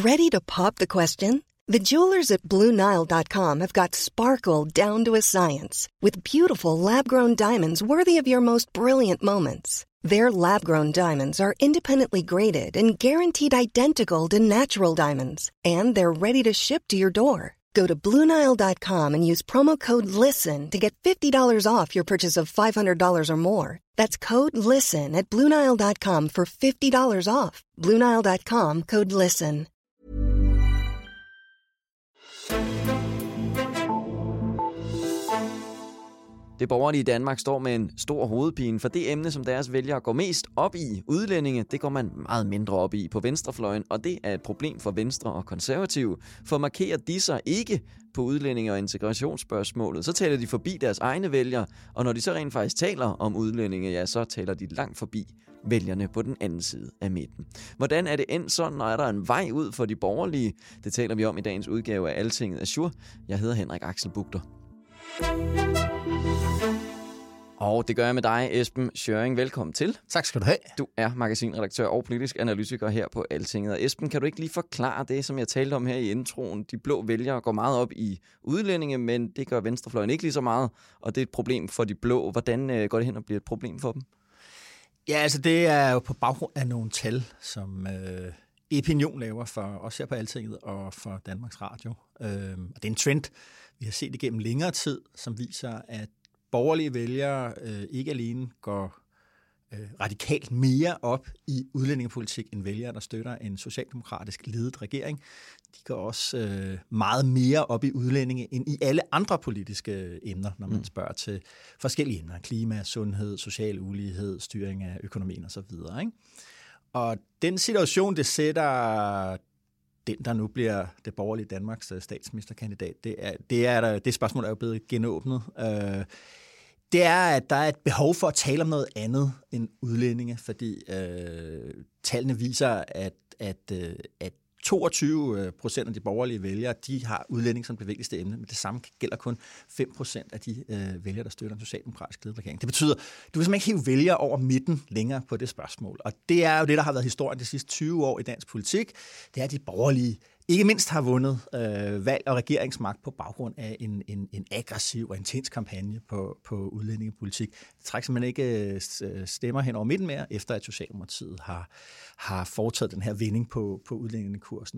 Ready to pop the question? The jewelers at BlueNile.com have got sparkle down to a science with beautiful lab-grown diamonds worthy of your most brilliant moments. Their lab-grown diamonds are independently graded and guaranteed identical to natural diamonds, and they're ready to ship to your door. Go to BlueNile.com and use promo code LISTEN to get $50 off your purchase of $500 or more. That's code LISTEN at BlueNile.com for $50 off. BlueNile.com, code LISTEN. Det borgerlige Danmark står med en stor hovedpine, for det emne, som deres vælgere går mest op i, udlændinge, det går man meget mindre op i på venstrefløjen, og det er et problem for Venstre og Konservative. For markerer de sig ikke på udlændinge- og integrationsspørgsmålet, så taler de forbi deres egne vælgere, og når de så rent faktisk taler om udlændinge, ja, så taler de langt forbi vælgerne på den anden side af midten. Hvordan er det endt sådan, og er der en vej ud for de borgerlige? Det taler vi om i dagens udgave af Altinget Azure. Jeg hedder Henrik Axel Bugter. Og det gør jeg med dig, Esben Schøring. Velkommen til. Tak skal du have. Du er magasinredaktør og politisk analytiker her på Altinget. Og Esben, kan du ikke lige forklare det, som jeg talte om her i introen? De blå vælgere går meget op i udlændinge, men det gør venstrefløjen ikke lige så meget, og det er et problem for de blå. Hvordan går det hen og bliver et problem for dem? Ja, altså det er jo på baggrund af nogle tal, som Epinion laver for os her på Altinget og for Danmarks Radio. Og det er en trend, vi har set igennem længere tid, som viser, at borgerlige vælgere ikke alene går radikalt mere op i udlændingepolitik end vælgere, der støtter en socialdemokratisk ledet regering. De går også meget mere op i udlændinge end i alle andre politiske emner, når man spørger til forskellige emner. Klima, sundhed, social ulighed, styring af økonomien osv. Og den situation, det sætter den, der nu bliver det borgerlige Danmarks statsministerkandidat, det spørgsmål er jo blevet genåbnet. Det er, at der er et behov for at tale om noget andet end udlændinge, fordi tallene viser, at 22% af de borgerlige vælgere, de har udlænding som det vigtigste emne, men det samme gælder kun 5% af de vælgere, der støtter en socialdemokratisk ledet regering. Det betyder, du kan simpelthen ikke hive vælgere over midten længere på det spørgsmål. Og det er jo det, der har været historien de sidste 20 år i dansk politik. Det er, at de borgerlige ikke mindst har vundet valg og regeringsmagt på baggrund af en aggressiv og intens kampagne på udlændingepolitik. Det trækker simpelthen ikke stemmer hen over midten mere, efter at Socialdemokratiet har foretaget den her vending på udlændingekursen,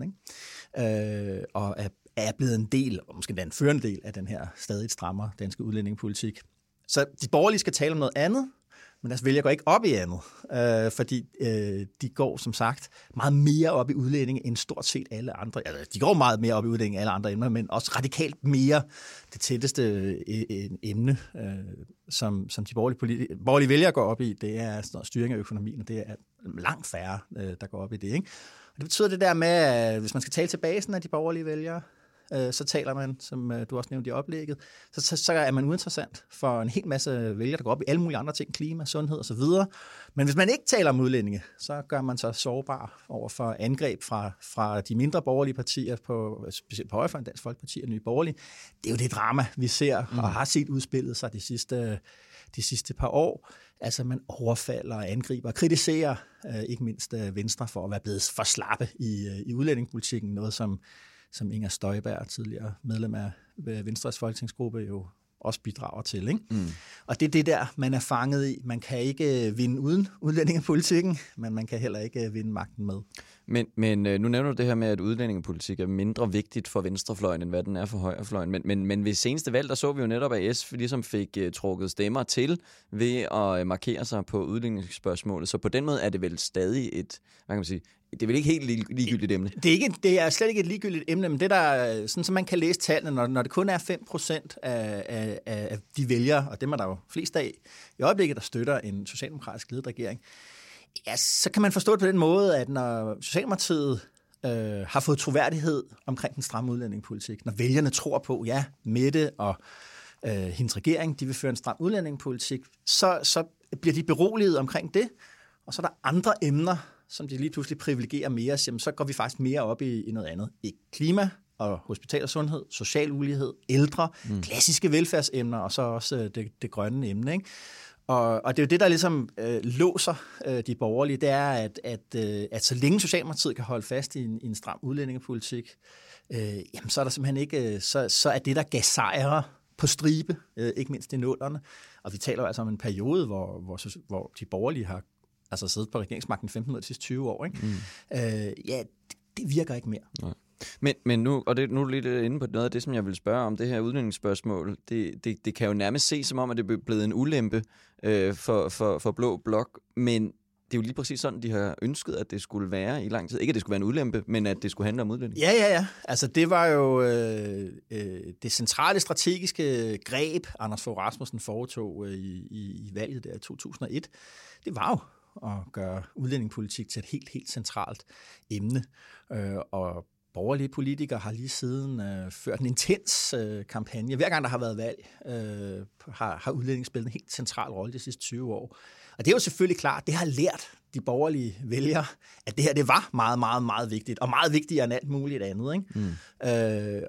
ikke? Og er blevet en del, og måske en førende del af den her stadig strammere danske udlændingepolitik. Så de borgerlige skal tale om noget andet, men deres vælgere går ikke op i andet, fordi de går som sagt meget mere op i udlændinge end stort set alle andre. Altså, de går meget mere op i udlændinge end alle andre emner, men også radikalt mere det tætteste emne, som de borgerlige vælgere går op i, det er sådan noget styring af økonomien, og det er langt færre, der går op i det, ikke? Og det betyder det der med, at hvis man skal tale til basen af de borgerlige vælgere, så taler man, som du også nævnte i oplægget, så er man uinteressant for en hel masse vælgere, der går op i alle mulige andre ting, klima, sundhed osv. Men hvis man ikke taler om udlændinge, så gør man sig sårbar over for angreb fra de mindre borgerlige partier, specielt på højrefløjen, Dansk Folkeparti og Nye Borgerlige. Det er jo det drama, vi ser og har set udspillet sig de sidste par år. Altså man overfalder og angriber og kritiserer ikke mindst Venstre for at være blevet for slappe i udlændingepolitikken, noget som Inger Støjberg, tidligere medlem af Venstres folketingsgruppe, jo også bidrager til, ikke? Og det er det der, man er fanget i. Man kan ikke vinde uden udlændingepolitikken, men man kan heller ikke vinde magten med. Men nu nævner du det her med, at udlændingepolitik er mindre vigtigt for venstrefløjen, end hvad den er for højrefløjen. Men ved seneste valg, der så vi jo netop, at SF ligesom fik trukket stemmer til ved at markere sig på udlændingespørgsmålet. Så på den måde er det vel stadig et, hvad kan man sige, det er vel ikke helt ligegyldigt emne? Det er slet ikke et ligegyldigt emne, men det der, sådan som man kan læse tallene, når det kun er 5% af de vælgere, og dem er der jo flest af i øjeblikket, der støtter en socialdemokratisk ledet regering, ja, så kan man forstå det på den måde, at når Socialdemokratiet har fået troværdighed omkring den stramme udlændingepolitik, når vælgerne tror på, ja, Mette og hendes regering, de vil føre en stram udlændingepolitik, så bliver de beroliget omkring det, og så er der andre emner, som de lige pludselig privilegerer mere, så går vi faktisk mere op i noget andet. I klima og hospital og sundhed, social ulighed, ældre, klassiske velfærdsemner, og så også det grønne emne, ikke? Og det er jo det, der ligesom låser de borgerlige, det er, at så længe Socialdemokratiet kan holde fast i en stram udlændingepolitik, jamen så er der simpelthen ikke, så er det, der gav sejre på stribe, ikke mindst i nullerne. Og vi taler jo altså om en periode, hvor de borgerlige har altså siddet på regeringsmagten 15 ud af de sidste 20 år. Ikke? Det virker ikke mere. Nej. Men nu, og nu er du lidt inde på noget af det, som jeg vil spørge om, det her udlændingsspørgsmål. Det kan jo nærmest ses som om, at det er blevet en ulempe for Blå Blok, men det er jo lige præcis sådan, de har ønsket, at det skulle være i lang tid. Ikke, at det skulle være en ulempe, men at det skulle handle om udlænding. Ja. Altså, det var jo det centrale strategiske greb, Anders Fogh Rasmussen foretog i valget der i 2001. Det var jo at gøre udlændingepolitik til et helt centralt emne. Og borgerlige politikere har lige siden ført en intens kampagne. Hver gang der har været valg, har udlænding spillet en helt central rolle de sidste 20 år. Og det er jo selvfølgelig klart, det har lært de borgerlige vælgere, at det her det var meget, meget, meget vigtigt, og meget vigtigere end alt muligt andet. Ikke?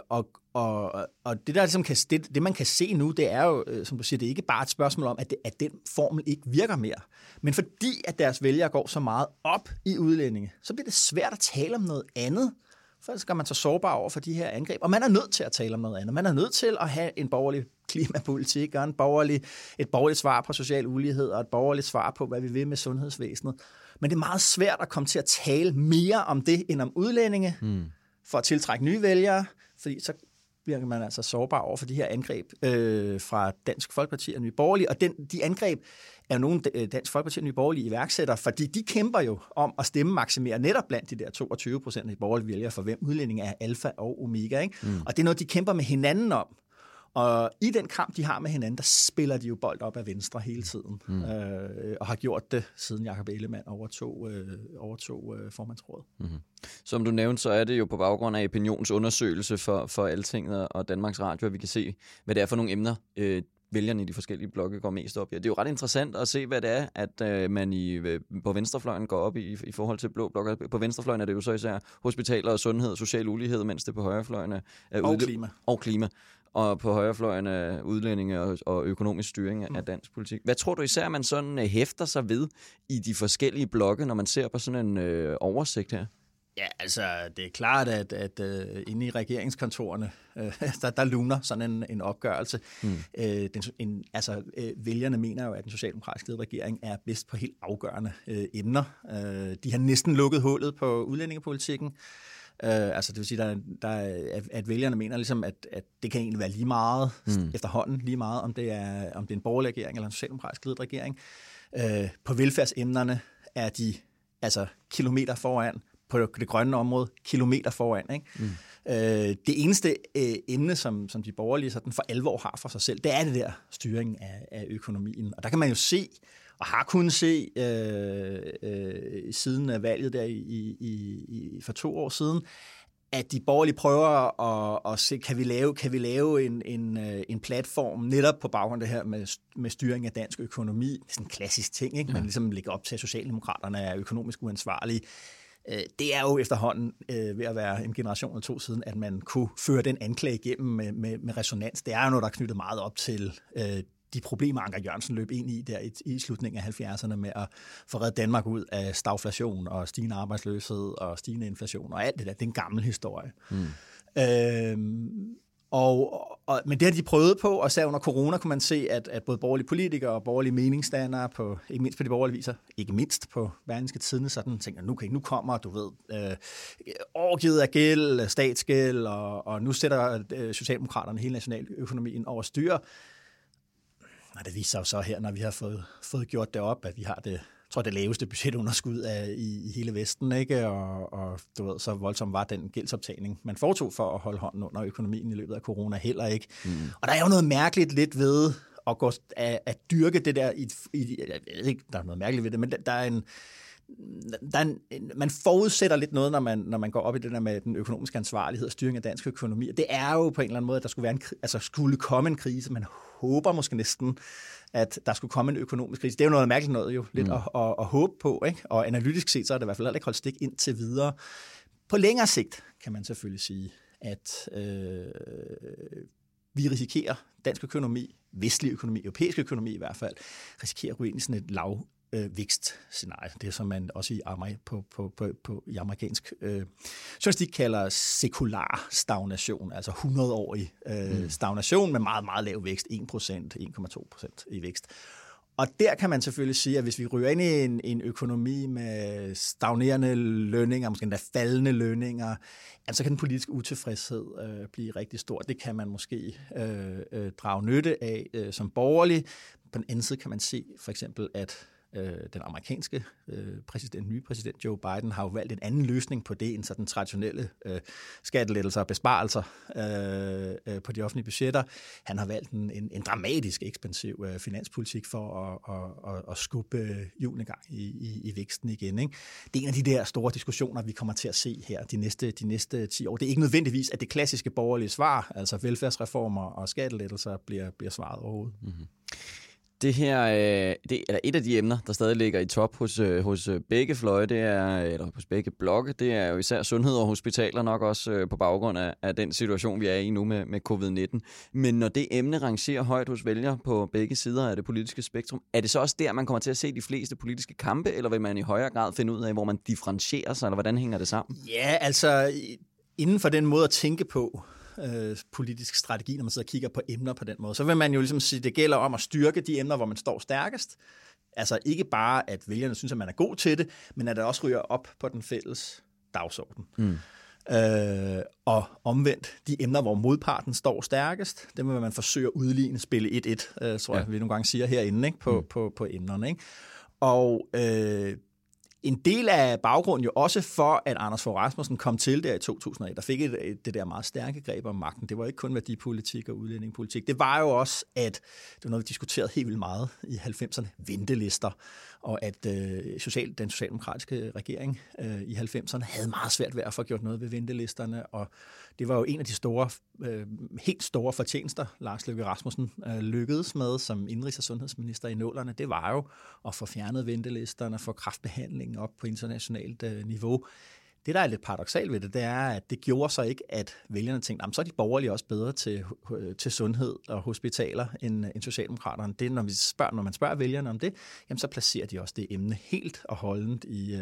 Og det, der ligesom det, man kan se nu, det er jo, som du siger, det er ikke bare et spørgsmål om, at den formel ikke virker mere. Men fordi at deres vælgere går så meget op i udlændinge, så bliver det svært at tale om noget andet. For så skal man så sårbar over for de her angreb. Og man er nødt til at tale om noget andet. Man er nødt til at have en borgerlig klimapolitik, og et borgerligt svar på social ulighed, og et borgerligt svar på, hvad vi vil med sundhedsvæsenet. Men det er meget svært at komme til at tale mere om det, end om udlændinge, for at tiltrække nye vælgere, fordi så bliver man altså sårbar over for de her angreb fra Dansk Folkeparti og Nye Borgerlige. Og de angreb er nogle Dansk Folkeparti og Nye Borgerlige iværksætter, fordi de kæmper jo om at stemme-maksimere netop blandt de der 22% af de borgerlige vælgere, for hvem udlænding er alfa og omega. Ikke? Og det er noget, de kæmper med hinanden om. Og i den kamp, de har med hinanden, der spiller de jo bold op af venstre hele tiden. Og har gjort det, siden Jakob Ellemann overtog formandsrådet. Som du nævnte, så er det jo på baggrund af Opinions undersøgelse for Altinget og Danmarks Radio, at vi kan se, hvad det er for nogle emner, vælgerne i de forskellige blokke går mest op i. Det er jo ret interessant at se, hvad det er, at man på venstrefløjen går op i forhold til Blå Blok. På venstrefløjen er det jo så især hospitaler og sundhed og social ulighed, mens det på højrefløjen er klima. Og på højrefløjen er udlændinge og økonomisk styring af dansk politik. Hvad tror du især, man sådan hæfter sig ved i de forskellige blokke, når man ser på sådan en oversigt her? Ja, altså det er klart, at inde i regeringskontorerne, der luner sådan en opgørelse. Vælgerne mener jo, at den socialdemokratiske regering er bedst på helt afgørende emner. De har næsten lukket hullet på udlændingepolitikken. Det vil sige, at vælgerne mener ligesom, at det kan egentlig være lige meget efterhånden, lige meget om det er en borgerlig regering eller en socialdemokratisk ledet regering. På velfærdsemnerne er de altså kilometer foran, på det grønne område kilometer foran. Ikke? Det eneste emne, som de borgerlige sådan for alvor har for sig selv, det er det der styring af økonomien. Og der kan man jo se, og har kunnet se siden af valget der for 2 år siden, at de borgerlige prøver at se, kan vi lave en platform netop på baggrund af det her med styring af dansk økonomi. Det er sådan en klassisk ting, ikke? Man ligesom lægger op til, at Socialdemokraterne er økonomisk uansvarlige. Det er jo efterhånden ved at være en generation eller 2 siden, at man kunne føre den anklage igennem med resonans. Det er jo noget, der er knyttet meget op til de problemer, Anker Jørgensen løb ind i der i slutningen af 70'erne med at få reddet Danmark ud af stagflation og stigende arbejdsløshed og stigende inflation og alt det der. Det er en gammel historie. Men det har de prøvet på, og så under corona kunne man se, at både borgerlige politikere og borgerlige meningsdannere, ikke mindst på de borgerlige viser, ikke mindst på Berlingske Tidende, sådan tænker, nu kommer, du ved, overgivet af gæld, statsgæld, og nu sætter Socialdemokraterne hele nationaløkonomien over styr. Og det viser sig jo så her, når vi har fået gjort det op, at vi har det laveste budgetunderskud i hele Vesten, ikke? Og du ved, så voldsomt var den gældsoptagning, man foretog for at holde hånden under økonomien i løbet af corona heller ikke. Og der er jo noget mærkeligt lidt ved at dyrke det der, jeg ved ikke, der er noget mærkeligt ved det, men man forudsætter lidt noget, når man går op i det der med den økonomiske ansvarlighed og styring af dansk økonomi. Det er jo på en eller anden måde, at der skulle komme en krise. Man håber måske næsten, at der skulle komme en økonomisk krise. Det er jo noget mærkeligt noget jo, lidt at håbe på, ikke? Og analytisk set, så er det i hvert fald ikke holdt stik indtil videre. På længere sigt kan man selvfølgelig sige, at vi risikerer dansk økonomi vestlige økonomi, europæiske økonomi i hvert fald, risikerer at gå ind i sådan et vækstscenarie. Det som man også i amerikansk journalistik kalder sekular stagnation, altså 100-årig stagnation med meget, meget lav vækst, 1%, 1,2% i vækst. Og der kan man selvfølgelig sige, at hvis vi ryger ind i en økonomi med stagnerende lønninger, måske endda faldende lønninger, så kan den politiske utilfredshed blive rigtig stor. Det kan man måske drage nytte af som borgerlig. På den anden side kan man se for eksempel, at den amerikanske nye præsident Joe Biden har jo valgt en anden løsning på det end så den traditionelle skattelettelser og besparelser på de offentlige budgetter. Han har valgt en dramatisk ekspansiv finanspolitik for at skubbe hjulene gang i væksten igen. Ikke? Det er en af de der store diskussioner, vi kommer til at se her de næste 10 år. Det er ikke nødvendigvis, at det klassiske borgerlige svar, altså velfærdsreformer og skattelettelser, bliver svaret overhovedet. Mm-hmm. Det her, det er et af de emner, der stadig ligger i top hos begge fløje, eller hos begge blokke. Det er jo især sundhed og hospitaler nok også på baggrund af den situation, vi er i nu med covid-19. Men når det emne rangerer højt hos vælgere på begge sider af det politiske spektrum, er det så også der, man kommer til at se de fleste politiske kampe, eller vil man i højere grad finde ud af, hvor man differentierer sig, eller hvordan hænger det sammen? Ja, altså inden for den måde at tænke på, politisk strategi, når man sidder og kigger på emner på den måde, så vil man jo ligesom sige, at det gælder om at styrke de emner, hvor man står stærkest. Altså ikke bare, at vælgerne synes, at man er god til det, men at det også ryger op på den fælles dagsorden. Og omvendt, de emner, hvor modparten står stærkest, dem vil man forsøge at udligne, spille 1-1, tror jeg, vi nogle gange siger herinde, ikke? På emnerne. Ikke? Og en del af baggrunden jo også for, at Anders Fogh Rasmussen kom til der i 2001, der fik det der meget stærke greb om magten. Det var ikke kun værdipolitik og udlændingepolitik. Det var jo også, at det var noget, vi diskuterede helt vildt meget i 90'erne, ventelister, og at den socialdemokratiske regering i 90'erne havde meget svært ved at få gjort noget ved ventelisterne, og det var jo en af de helt store fortjenester, Lars Løkke Rasmussen lykkedes med som indenrigs- og sundhedsminister i 00'erne. Det var jo at få fjernet ventelisterne, få kræftbehandlingen op på internationalt niveau. Det, der er lidt paradoksalt ved det, det er, at det gjorde så ikke, at vælgerne tænkte, så er de borgerlige også bedre til sundhed og hospitaler end socialdemokraterne. Det, når man spørger vælgerne om det, jamen, så placerer de også det emne helt og holdent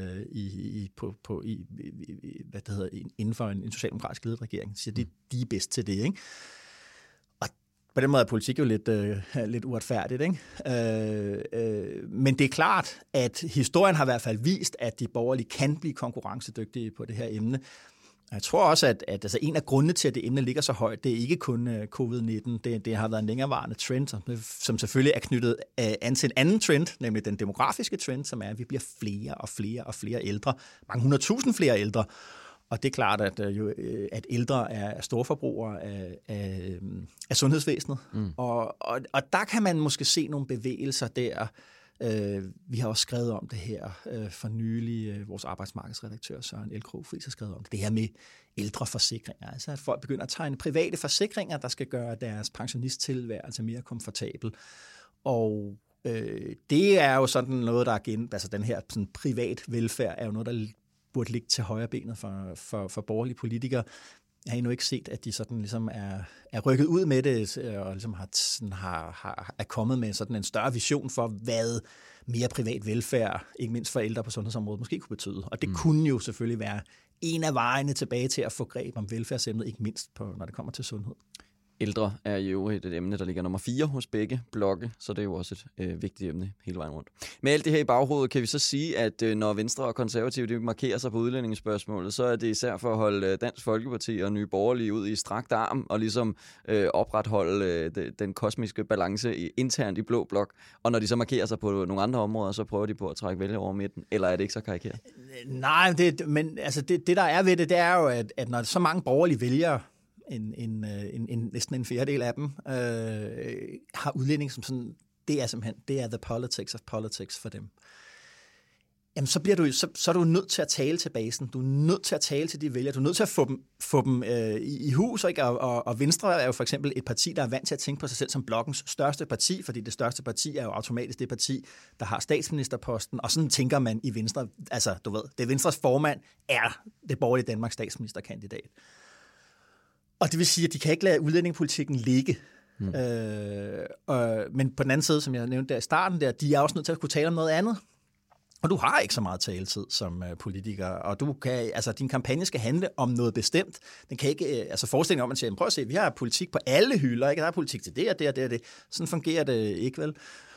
inden for en socialdemokratisk ledet regering. Så de er bedst til det, ikke? På den måde er politik jo lidt uretfærdigt, ikke? Men det er klart, at historien har i hvert fald vist, at de borgerlige kan blive konkurrencedygtige på det her emne. Jeg tror også, at altså en af grundene til, at det emne ligger så højt, det er ikke kun covid-19. Det har været en længerevarende trend, som selvfølgelig er knyttet an til en anden trend, nemlig den demografiske trend, som er, at vi bliver flere og flere og flere ældre. Mange 100.000 flere ældre. Og det er klart, at ældre er storforbrugere af sundhedsvæsenet. Og der kan man måske se nogle bevægelser der. Vi har også skrevet om det her for nylig. Vores arbejdsmarkedsredaktør Søren Elkro Friis har skrevet om det her med ældreforsikringer. Altså at folk begynder at tegne private forsikringer, der skal gøre deres pensionisttilværelse mere komfortabel. Og det er jo sådan noget, der er altså den her sådan privat velfærd er jo noget, der burde ligge til højre benet for borgerlige politikere. Jeg har endnu ikke set, at de sådan ligesom er rykket ud med det, og ligesom er kommet med sådan en større vision for, hvad mere privat velfærd, ikke mindst for ældre på sundhedsområdet, måske kunne betyde. Og det kunne jo selvfølgelig være en af vejene tilbage til at få greb om velfærdsemnet, ikke mindst når det kommer til sundhed. Ældre er jo et emne, der ligger nummer 4 hos begge blokke, så det er jo også et vigtigt emne hele vejen rundt. Med alt det her i baghovedet kan vi så sige, at når Venstre og Konservative de markerer sig på udlændingespørgsmålet, så er det især for at holde Dansk Folkeparti og Nye Borgerlige ud i strakt arm og ligesom opretholde den kosmiske balance internt i blå blok. Og når de så markerer sig på nogle andre områder, så prøver de på at trække vælgere over midten. Eller er det ikke så karikeret? Nej, men altså det der er ved det, det er jo, at når så mange borgerlige vælgere, næsten en fjerdedel af dem, har udlænding som sådan, det er the politics of politics for dem. Jamen, så er du nødt til at tale til basen. Du er nødt til at tale til de vælgere. Du er nødt til at få dem i hus. Ikke? Og Venstre er jo for eksempel et parti, der er vant til at tænke på sig selv som blokkens største parti, fordi det største parti er jo automatisk det parti, der har statsministerposten. Og sådan tænker man i Venstre. Altså, du ved, det Venstres formand er det borgerlige Danmarks statsministerkandidat. Og det vil sige, at de kan ikke lade udlændingepolitikken ligge. Men på den anden side, som jeg nævnte der i starten, de er også nødt til at kunne tale om noget andet. Og du har ikke så meget taletid som politiker, og du kan, altså, din kampagne skal handle om noget bestemt. Den kan ikke, altså forestillingen om, at man siger, prøv at se, vi har politik på alle hylder, ikke? Der er politik til det og det og det og det. Sådan fungerer det ikke, vel?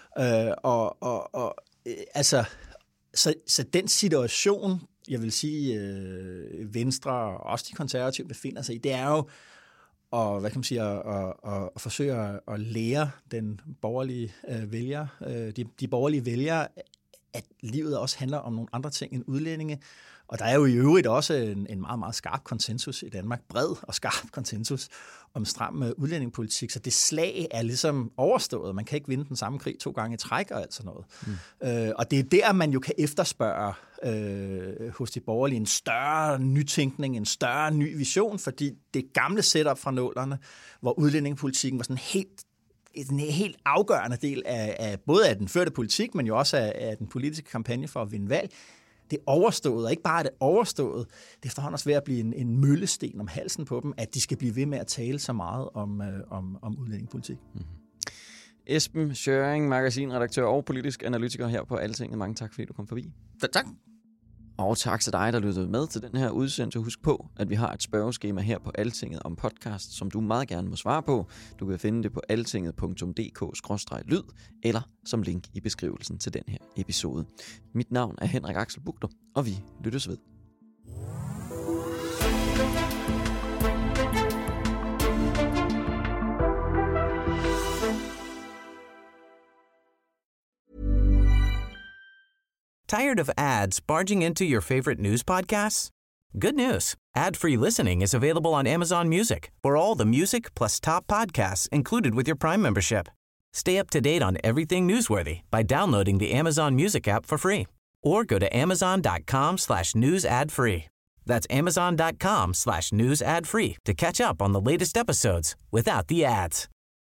Altså, så den situation, jeg vil sige, Venstre og også de konservative befinder sig i, det er jo og hvad kan man sige, at forsøge at lære den borgerlige vælger, de borgerlige vælgere, at livet også handler om nogle andre ting end udlændinge. Og der er jo i øvrigt også en meget, meget skarp konsensus i Danmark, bred og skarp konsensus om stram udlændingepolitik, så det slag er ligesom overstået. Man kan ikke vinde den samme krig 2 gange i træk og alt sådan noget. Og det er der, man jo kan efterspørge hos de borgerlige en større nytænkning, en større ny vision, fordi det gamle setup fra 00'erne, hvor udlændingepolitikken var sådan en helt afgørende del af både af den førte politik, men jo også af den politiske kampagne for at vinde valg. Det er overstået, og ikke bare er det overstået, det er efterhånden også ved at blive en møllesten om halsen på dem, at de skal blive ved med at tale så meget om udlændingepolitik. Esben Schøring, magasinredaktør og politisk analytiker her på Altinget. Mange tak, fordi du kom forbi. Tak. Og tak til dig, der lyttede med til den her udsendelse. Husk på, at vi har et spørgeskema her på Altinget om podcast, som du meget gerne må svare på. Du kan finde det på altinget.dk/lyd eller som link i beskrivelsen til den her episode. Mit navn er Henrik Axel Bugter, og vi lyttes ved. Tired of ads barging into your favorite news podcasts? Good news. Ad-free listening is available on Amazon Music for all the music plus top podcasts included with your Prime membership. Stay up to date on everything newsworthy by downloading the Amazon Music app for free or go to amazon.com/news ad free. That's amazon.com/news ad free to catch up on the latest episodes without the ads.